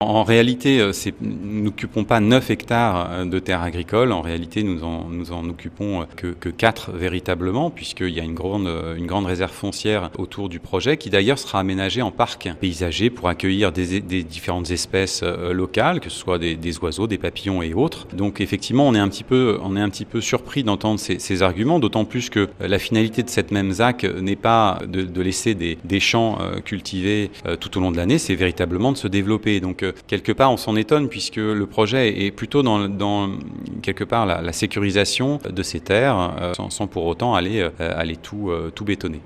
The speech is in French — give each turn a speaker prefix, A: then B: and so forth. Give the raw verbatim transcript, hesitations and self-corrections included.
A: En réalité, c'est, nous n'occupons pas neuf hectares de terres agricoles. En réalité, nous en, nous en occupons que, que quatre véritablement, puisqu'il y a une grande, une grande réserve foncière autour du projet, qui d'ailleurs sera aménagée en parc paysager pour accueillir des, des différentes espèces locales, que ce soit des, des oiseaux, des papillons et autres. Donc effectivement, on est un petit peu, on est un petit peu surpris d'entendre ces, ces arguments, d'autant plus que la finalité de cette même Z A C n'est pas de, de laisser des, des champs cultivés tout au long de l'année, c'est véritablement de se développer. Donc quelque part, on s'en étonne puisque le projet est plutôt dans, dans quelque part la, la sécurisation de ces terres, euh, sans, sans pour autant aller, euh, aller tout, euh, tout bétonner.